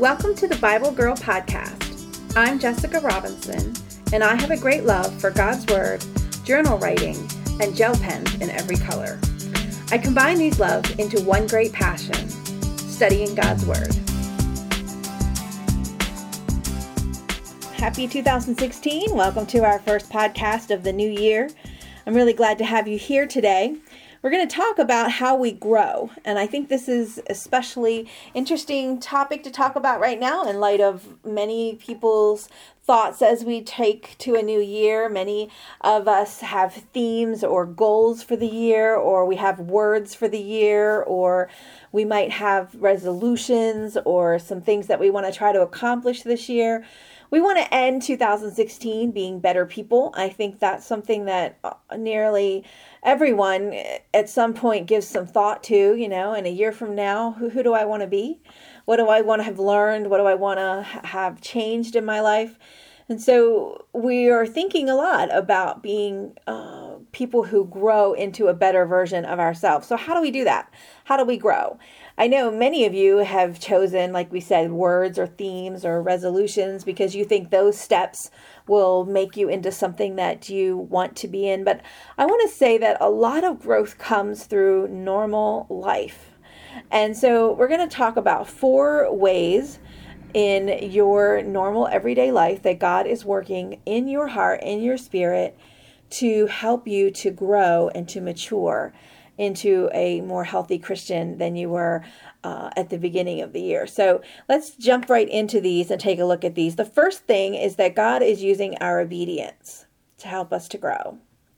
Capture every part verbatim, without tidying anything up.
Welcome to the Bible Girl Podcast. I'm Jessica Robinson, and I have a great love for God's Word, journal writing, and gel pens in every color. I combine these loves into one great passion, studying God's Word. Happy two thousand sixteen. Welcome to our first podcast of the new year. I'm really glad to have you here today. We're going to talk about how we grow, and I think this is especially interesting topic to talk about right now in light of many people's thoughts as we take to a new year. Many of us have themes or goals for the year, or we have words for the year, or we might have resolutions or some things that we want to try to accomplish this year. We want to end two thousand sixteen being better people. I think that's something that nearly everyone at some point gives some thought to, you know, and a year from now, who, who do I want to be? What do I want to have learned? What do I want to have changed in my life? And so we are thinking a lot about being uh, people who grow into a better version of ourselves. So how do we do that? How do we grow? I know many of you have chosen, like we said, words or themes or resolutions because you think those steps will make you into something that you want to be in. But I want to say that a lot of growth comes through normal life. And so we're going to talk about four ways in your normal everyday life that God is working in your heart, in your spirit, to help you to grow and to mature into a more healthy Christian than you were uh, at the beginning of the year. So let's jump right into these and take a look at these. The first thing is that God is using our obedience to help us to grow.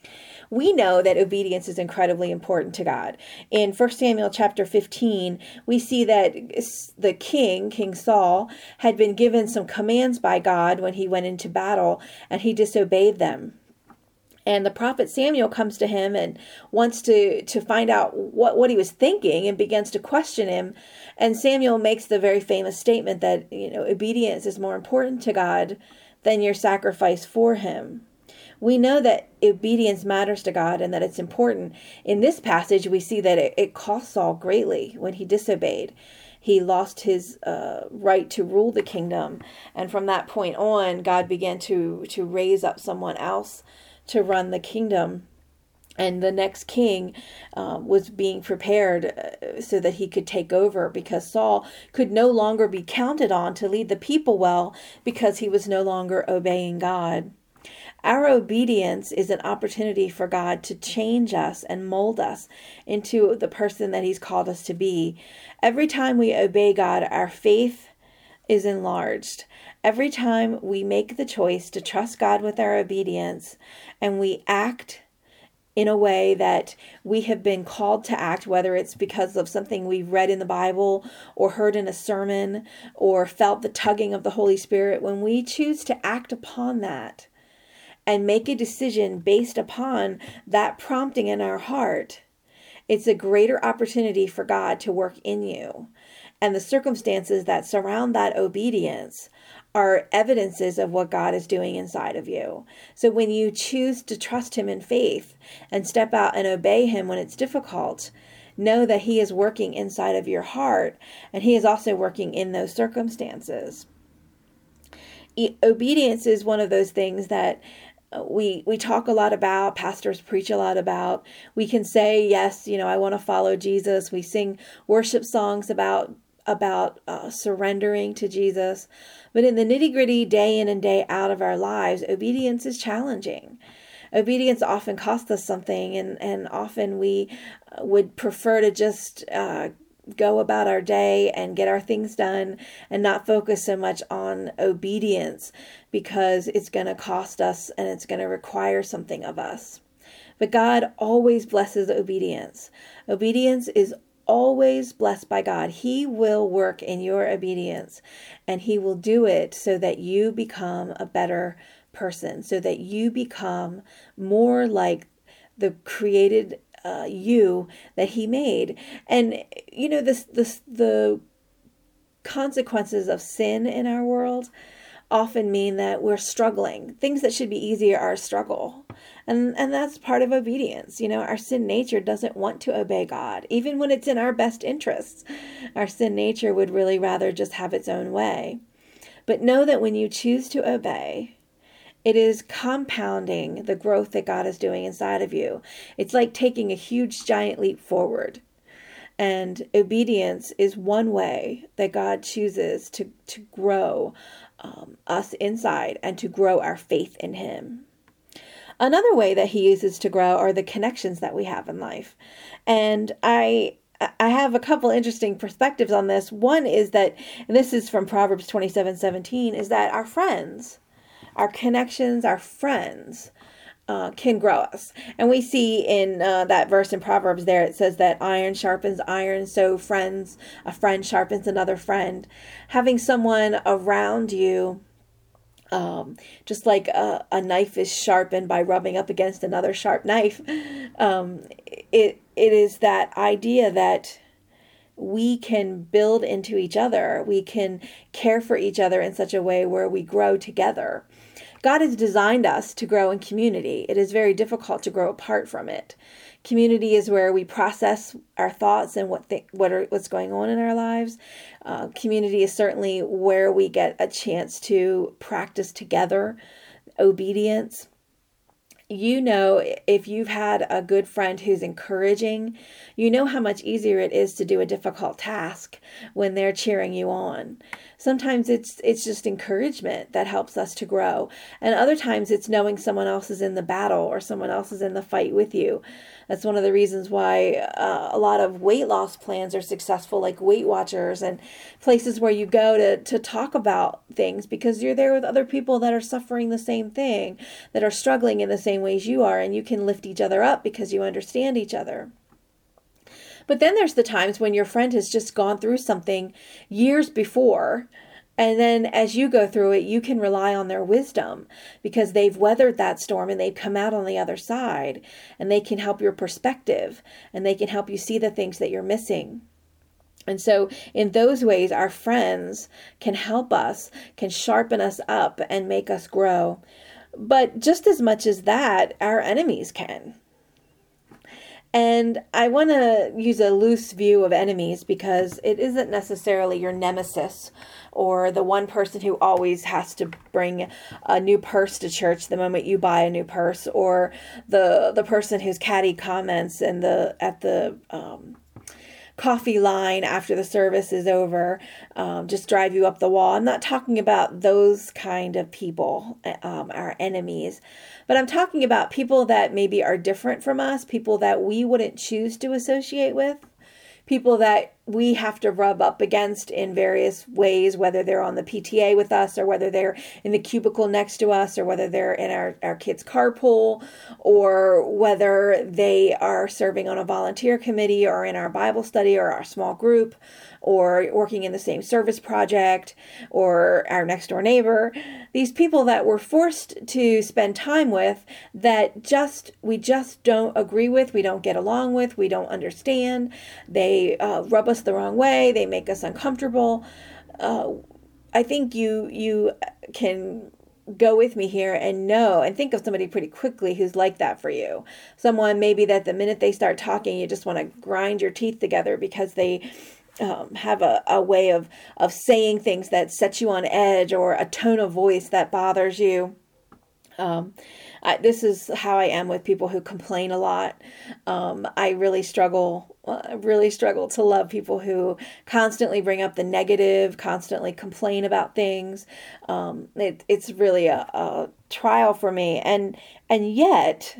We know that obedience is incredibly important to God. In First Samuel chapter fifteen, we see that the king, King Saul, had been given some commands by God when he went into battle, and he disobeyed them. And the prophet Samuel comes to him and wants to, to find out what, what he was thinking and begins to question him. And Samuel makes the very famous statement that, you know, obedience is more important to God than your sacrifice for him. We know that obedience matters to God and that it's important. In this passage, we see that it, it cost Saul greatly when he disobeyed. He lost his uh, right to rule the kingdom. And from that point on, God began to, to raise up someone else to run the kingdom. And the next king uh, was being prepared uh, so that he could take over, because Saul could no longer be counted on to lead the people well because he was no longer obeying God. Our obedience is an opportunity for God to change us and mold us into the person that he's called us to be. Every time we obey God, our faith is enlarged. Every time we make the choice to trust God with our obedience and we act in a way that we have been called to act, whether it's because of something we've read in the Bible or heard in a sermon or felt the tugging of the Holy Spirit, when we choose to act upon that and make a decision based upon that prompting in our heart, it's a greater opportunity for God to work in you. And the circumstances that surround that obedience are evidences of what God is doing inside of you. So when you choose to trust him in faith and step out and obey him when it's difficult, know that he is working inside of your heart, and he is also working in those circumstances. E- obedience is one of those things that we we talk a lot about, pastors preach a lot about. We can say, yes, you know, I want to follow Jesus. We sing worship songs about about uh, surrendering to Jesus. But in the nitty-gritty, day in and day out of our lives, obedience is challenging. Obedience often costs us something, and, and often we would prefer to just uh, go about our day and get our things done and not focus so much on obedience because it's going to cost us and it's going to require something of us. But God always blesses obedience. Obedience is always blessed by God. He will work in your obedience, and he will do it so that you become a better person, so that you become more like the created uh, you that he made. And you know, this this the consequences of sin in our world often mean that we're struggling. Things that should be easier are a struggle. And and that's part of obedience. You know, our sin nature doesn't want to obey God, even when it's in our best interests. Our sin nature would really rather just have its own way. But know that when you choose to obey, it is compounding the growth that God is doing inside of you. It's like taking a huge giant leap forward. And obedience is one way that God chooses to, to grow um, us inside and to grow our faith in Him. Another way that He uses to grow are the connections that we have in life. And I I have a couple interesting perspectives on this. One is that, and this is from Proverbs twenty-seven seventeen, is that our friends, our connections, our friends uh, can grow us. And we see in uh, that verse in Proverbs there, it says that iron sharpens iron, so friends, a friend sharpens another friend. Having someone around you, Um, just like a, a knife is sharpened by rubbing up against another sharp knife, um, it it is that idea that we can build into each other. We can care for each other in such a way where we grow together. God has designed us to grow in community. It is very difficult to grow apart from it. Community is where we process our thoughts and what th- what are what's going on in our lives. Uh, community is certainly where we get a chance to practice together obedience. You know, if you've had a good friend who's encouraging, you know how much easier it is to do a difficult task when they're cheering you on. Sometimes it's it's just encouragement that helps us to grow. And other times it's knowing someone else is in the battle or someone else is in the fight with you. That's one of the reasons why uh, a lot of weight loss plans are successful, like Weight Watchers and places where you go to, to talk about things, because you're there with other people that are suffering the same thing, that are struggling in the same ways you are, and you can lift each other up because you understand each other. But then there's the times when your friend has just gone through something years before, and then as you go through it, you can rely on their wisdom because they've weathered that storm and they've come out on the other side, and they can help your perspective and they can help you see the things that you're missing. And so in those ways, our friends can help us, can sharpen us up and make us grow. But just as much as that, our enemies can. And I want to use a loose view of enemies because it isn't necessarily your nemesis or the one person who always has to bring a new purse to church the moment you buy a new purse, or the the person whose catty comments and the at the um, coffee line after the service is over um, just drive you up the wall. I'm not talking about those kind of people, um, our enemies. But I'm talking about people that maybe are different from us, people that we wouldn't choose to associate with, people that we have to rub up against in various ways, whether they're on the P T A with us or whether they're in the cubicle next to us or whether they're in our, our kids' carpool or whether they are serving on a volunteer committee or in our Bible study or our small group or working in the same service project or our next door neighbor. These people that we're forced to spend time with that just we just don't agree with, we don't get along with, we don't understand. They uh, rub us the wrong way. They make us uncomfortable. Uh, I think you you can go with me here and know and think of somebody pretty quickly who's like that for you. Someone maybe that the minute they start talking, you just want to grind your teeth together because they um, have a, a way of, of saying things that set you on edge or a tone of voice that bothers you. Um, I, this is how I am with people who complain a lot. Um, I really struggle, uh, really struggle to love people who constantly bring up the negative, constantly complain about things. Um, it, it's really a, a trial for me. And, and yet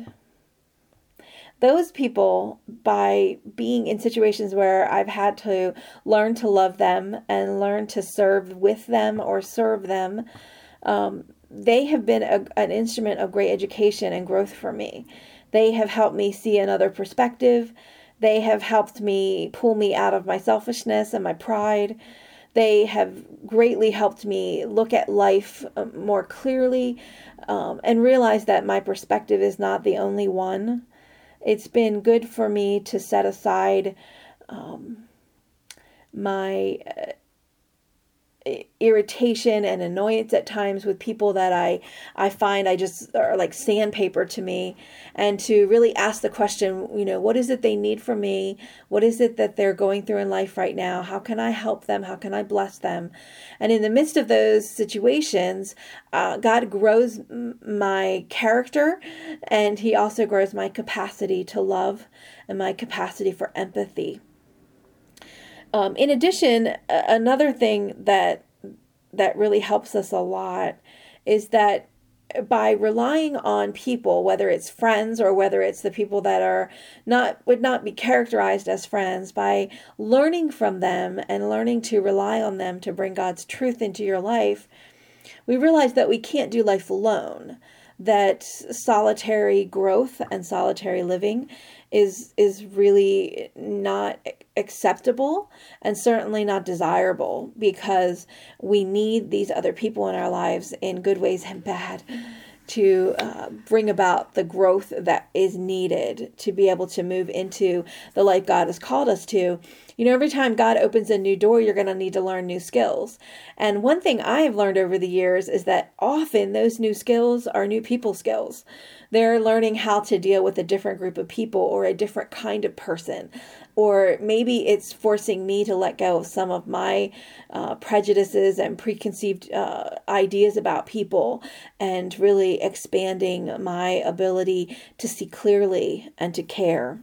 those people, by being in situations where I've had to learn to love them and learn to serve with them or serve them, um, they have been a, an instrument of great education and growth for me. They have helped me see another perspective. They have helped me pull me out of my selfishness and my pride. They have greatly helped me look at life more clearly um, and realize that my perspective is not the only one. It's been good for me to set aside um, my uh, irritation and annoyance at times with people that I, I find I just are like sandpaper to me, and to really ask the question, you know, what is it they need from me? What is it that they're going through in life right now? How can I help them? How can I bless them? And in the midst of those situations, uh, God grows m- my character, and he also grows my capacity to love and my capacity for empathy. Um, in addition, another thing that that really helps us a lot is that by relying on people, whether it's friends or whether it's the people that are not would not be characterized as friends, by learning from them and learning to rely on them to bring God's truth into your life, we realize that we can't do life alone, that solitary growth and solitary living is is really not acceptable and certainly not desirable, because we need these other people in our lives, in good ways and bad, to uh, bring about the growth that is needed to be able to move into the life God has called us to. You know, every time God opens a new door, you're going to need to learn new skills. And one thing I have learned over the years is that often those new skills are new people skills. They're learning how to deal with a different group of people or a different kind of person. Or maybe it's forcing me to let go of some of my uh, prejudices and preconceived uh, ideas about people, and really expanding my ability to see clearly and to care.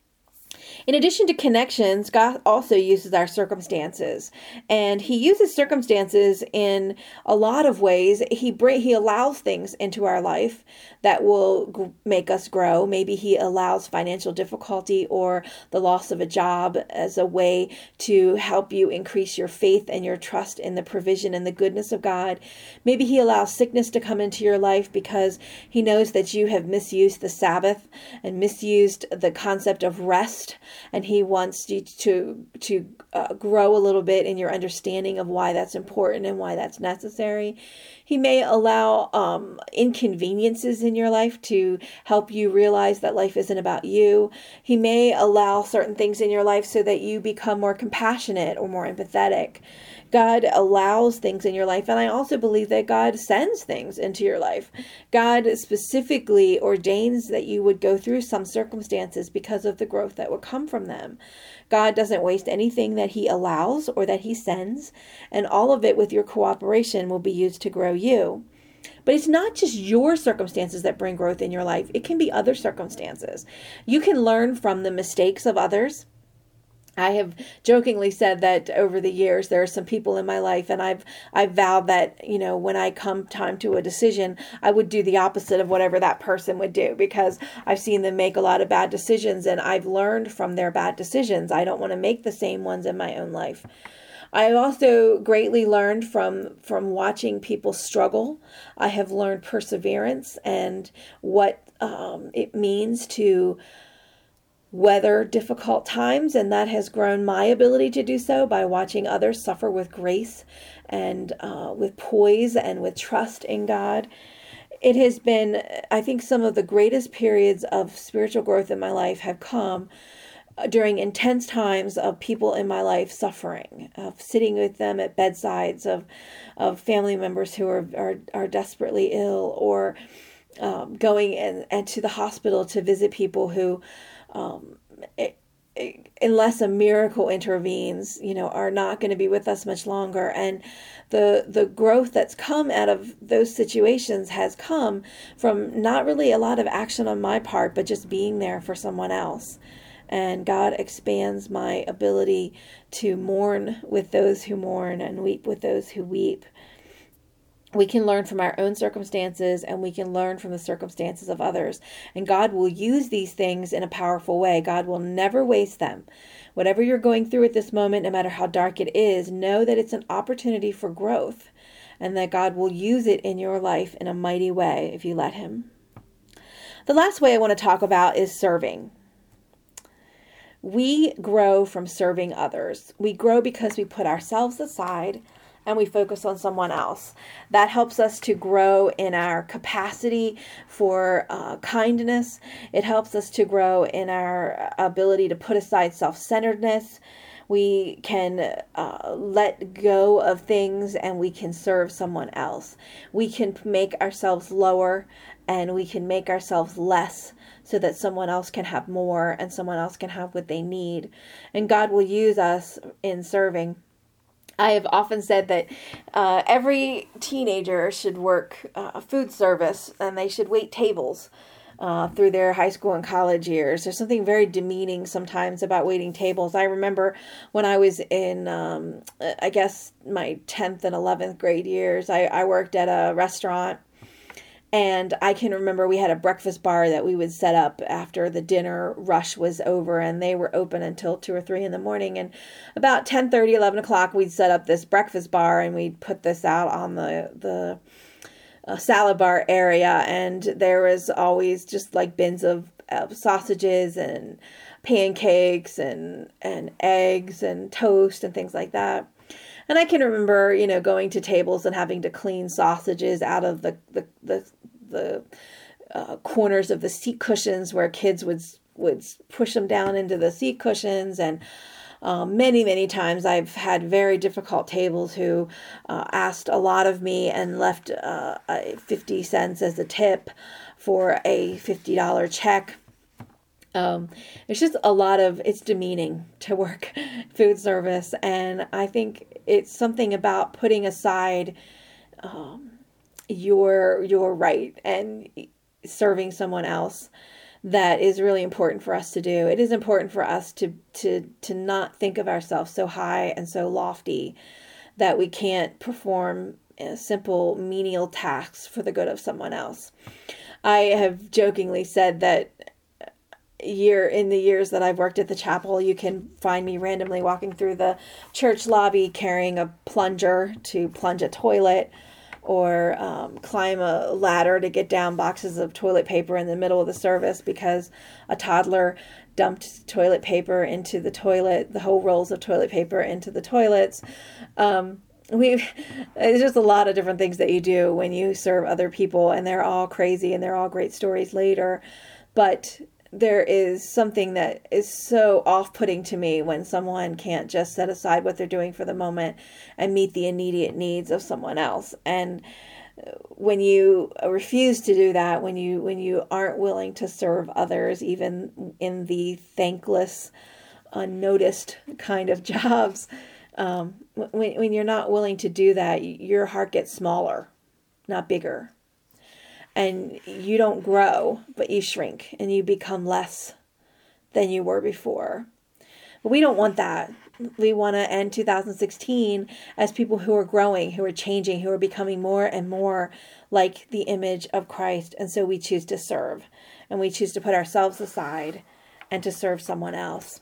In addition to connections, God also uses our circumstances, and he uses circumstances in a lot of ways. He bring, he allows things into our life that will g- make us grow. Maybe he allows financial difficulty or the loss of a job as a way to help you increase your faith and your trust in the provision and the goodness of God. Maybe he allows sickness to come into your life because he knows that you have misused the Sabbath and misused the concept of rest, and he wants you to to uh, grow a little bit in your understanding of why that's important and why that's necessary. He may allow um, inconveniences in your life to help you realize that life isn't about you. He may allow certain things in your life so that you become more compassionate or more empathetic. God allows things in your life, and I also believe that God sends things into your life. God specifically ordains that you would go through some circumstances because of the growth that would come from them. God doesn't waste anything that he allows or that he sends, and all of it with your cooperation will be used to grow you. But it's not just your circumstances that bring growth in your life. It can be other circumstances. You can learn from the mistakes of others. I have jokingly said that over the years there are some people in my life, and I've I've vowed that, you know, when I come time to a decision, I would do the opposite of whatever that person would do, because I've seen them make a lot of bad decisions, and I've learned from their bad decisions. I don't want to make the same ones in my own life. I also greatly learned from from watching people struggle. I have learned perseverance and what um, it means to weather difficult times, and that has grown my ability to do so by watching others suffer with grace and uh, with poise and with trust in God. It has been, I think, some of the greatest periods of spiritual growth in my life have come during intense times of people in my life suffering, of sitting with them at bedsides of of family members who are are, are desperately ill, or um, going in, and to the hospital to visit people who Um, it, it, unless a miracle intervenes, you know, are not going to be with us much longer. And the the growth that's come out of those situations has come from not really a lot of action on my part, but just being there for someone else. And God expands my ability to mourn with those who mourn and weep with those who weep. We can learn from our own circumstances, and we can learn from the circumstances of others. And God will use these things in a powerful way. God will never waste them. Whatever you're going through at this moment, no matter how dark it is, know that it's an opportunity for growth, and that God will use it in your life in a mighty way if you let him. The last way I want to talk about is serving. We grow from serving others. We grow because we put ourselves aside and we focus on someone else. That helps us to grow in our capacity for uh, kindness. It helps us to grow in our ability to put aside self-centeredness. We can uh, let go of things and we can serve someone else. We can make ourselves lower and we can make ourselves less so that someone else can have more and someone else can have what they need. And God will use us in serving. I have often said that uh, every teenager should work uh, food service and they should wait tables uh, through their high school and college years. There's something very demeaning sometimes about waiting tables. I remember when I was in, um, I guess, my tenth and eleventh grade years, I, I worked at a restaurant. And I can remember we had a breakfast bar that we would set up after the dinner rush was over, and they were open until two or three in the morning. And about ten thirty, eleven o'clock, we'd set up this breakfast bar, and we'd put this out on the the uh, salad bar area. And there was always just like bins of, of sausages and pancakes and and eggs and toast and things like that. And I can remember, you know, going to tables and having to clean sausages out of the the the, the uh, corners of the seat cushions where kids would would push them down into the seat cushions. And um, many, many times I've had very difficult tables who uh, asked a lot of me and left uh, fifty cents as a tip for a fifty dollar check. Um, it's just a lot of, it's demeaning to work food service. And I think it's something about putting aside um, your, your right and serving someone else that is really important for us to do. It is important for us to, to, to not think of ourselves so high and so lofty that we can't perform simple menial tasks for the good of someone else. I have jokingly said that year in the years that I've worked at the chapel, you can find me randomly walking through the church lobby carrying a plunger to plunge a toilet, or um, climb a ladder to get down boxes of toilet paper in the middle of the service because a toddler dumped toilet paper into the toilet, the whole rolls of toilet paper into the toilets. Um, we There's just a lot of different things that you do when you serve other people, and they're all crazy and they're all great stories later. But there is something that is so off-putting to me when someone can't just set aside what they're doing for the moment and meet the immediate needs of someone else. And when you refuse to do that, when you when you aren't willing to serve others, even in the thankless, unnoticed kind of jobs, um, when when you're not willing to do that, your heart gets smaller, not bigger. And you don't grow, but you shrink and you become less than you were before. But we don't want that. We want to end two thousand sixteen as people who are growing, who are changing, who are becoming more and more like the image of Christ. And so we choose to serve, and we choose to put ourselves aside and to serve someone else.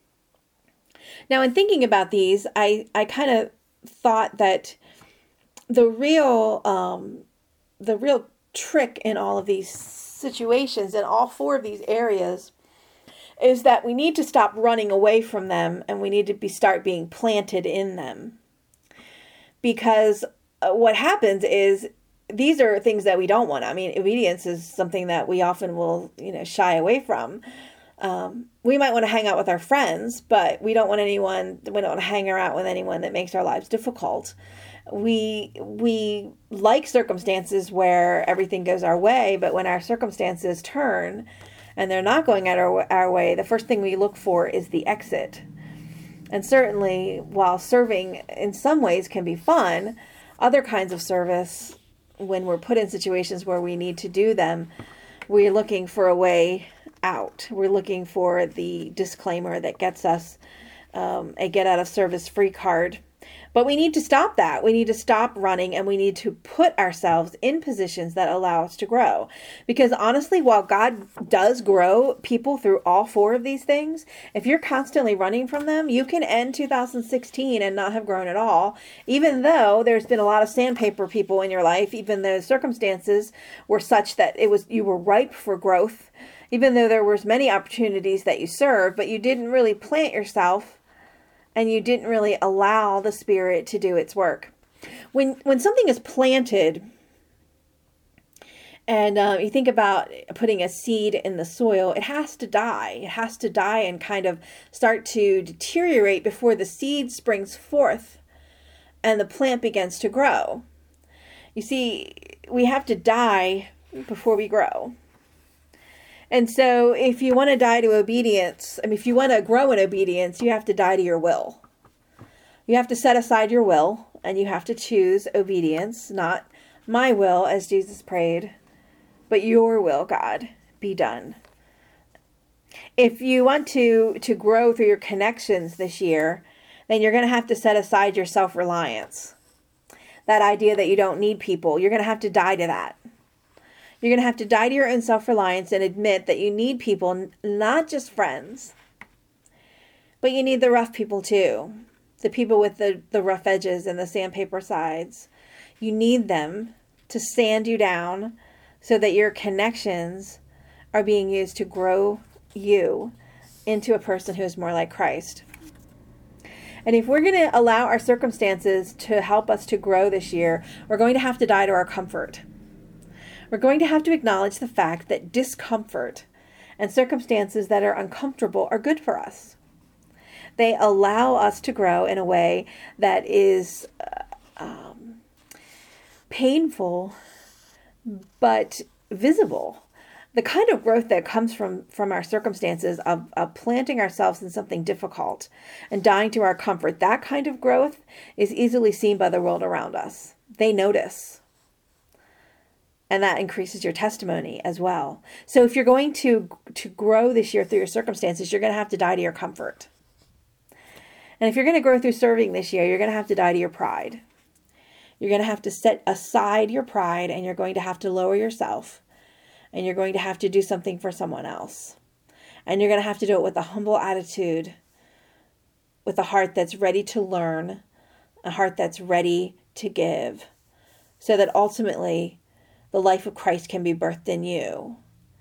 Now, in thinking about these, I, I kind of thought that the real, um, the real trick in all of these situations, in all four of these areas, is that we need to stop running away from them, and we need to be start being planted in them. Because uh, what happens is these are things that we don't want. I mean, obedience is something that we often will, you know, shy away from. Um, we might want to hang out with our friends, but we don't want anyone, we don't want to hang around with anyone that makes our lives difficult. We we like circumstances where everything goes our way, but when our circumstances turn and they're not going our, our way, the first thing we look for is the exit. And certainly, while serving in some ways can be fun, other kinds of service, when we're put in situations where we need to do them, we're looking for a way out. We're looking for the disclaimer that gets us um, a get out of service free card. But we need to stop that. We need to stop running, and we need to put ourselves in positions that allow us to grow. Because honestly, while God does grow people through all four of these things, if you're constantly running from them, you can end two thousand sixteen and not have grown at all. Even though there's been a lot of sandpaper people in your life, even though circumstances were such that it was you were ripe for growth, even though there was many opportunities that you served, but you didn't really plant yourself. And you didn't really allow the Spirit to do its work. When when something is planted And um, you think about putting a seed in the soil, it has to die. It has to die and kind of start to deteriorate before the seed springs forth and the plant begins to grow. You see, we have to die before we grow. And so if you want to die to obedience, I mean, if you want to grow in obedience, you have to die to your will. You have to set aside your will, and you have to choose obedience, not my will, as Jesus prayed, but your will, God, be done. If you want to, to grow through your connections this year, then you're going to have to set aside your self-reliance. That idea that you don't need people, you're going to have to die to that. You're going to have to die to your own self-reliance and admit that you need people, not just friends, but you need the rough people too. The people with the, the rough edges and the sandpaper sides. You need them to sand you down so that your connections are being used to grow you into a person who is more like Christ. And if we're going to allow our circumstances to help us to grow this year, we're going to have to die to our comfort. We're going to have to acknowledge the fact that discomfort and circumstances that are uncomfortable are good for us. They allow us to grow in a way that is uh, um, painful, but visible. The kind of growth that comes from, from our circumstances of, of planting ourselves in something difficult and dying to our comfort, that kind of growth is easily seen by the world around us. They notice. And that increases your testimony as well. So if you're going to, to grow this year through your circumstances, you're going to have to die to your comfort. And if you're going to grow through serving this year, you're going to have to die to your pride. You're going to have to set aside your pride, and you're going to have to lower yourself. And you're going to have to do something for someone else. And you're going to have to do it with a humble attitude, with a heart that's ready to learn, a heart that's ready to give, so that ultimately the life of Christ can be birthed in you.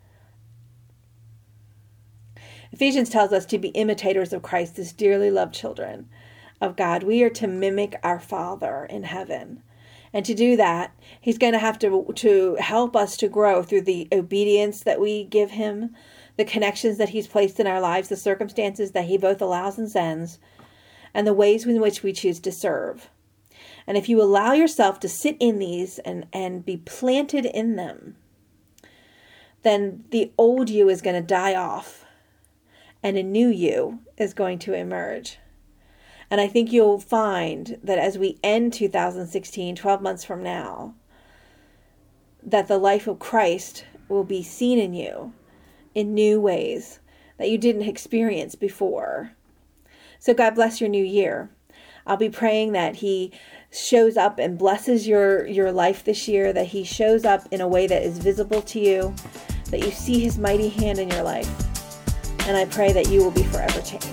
Ephesians tells us to be imitators of Christ as dearly loved children of God. We are to mimic our Father in heaven. And to do that, he's going to have to, to help us to grow through the obedience that we give him, the connections that he's placed in our lives, the circumstances that he both allows and sends, and the ways in which we choose to serve. And if you allow yourself to sit in these and, and be planted in them, then the old you is going to die off and a new you is going to emerge. And I think you'll find that as we end two thousand sixteen, twelve months from now, that the life of Christ will be seen in you in new ways that you didn't experience before. So God bless your new year. I'll be praying that he shows up and blesses your, your life this year, that he shows up in a way that is visible to you, that you see his mighty hand in your life. And I pray that you will be forever changed.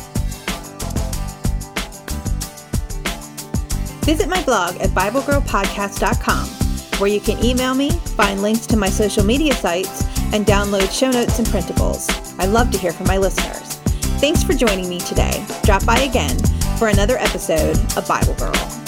Visit my blog at Bible Girl Podcast dot com, where you can email me, find links to my social media sites, and download show notes and printables. I love to hear from my listeners. Thanks for joining me today. Drop by again for another episode of Bible Girl.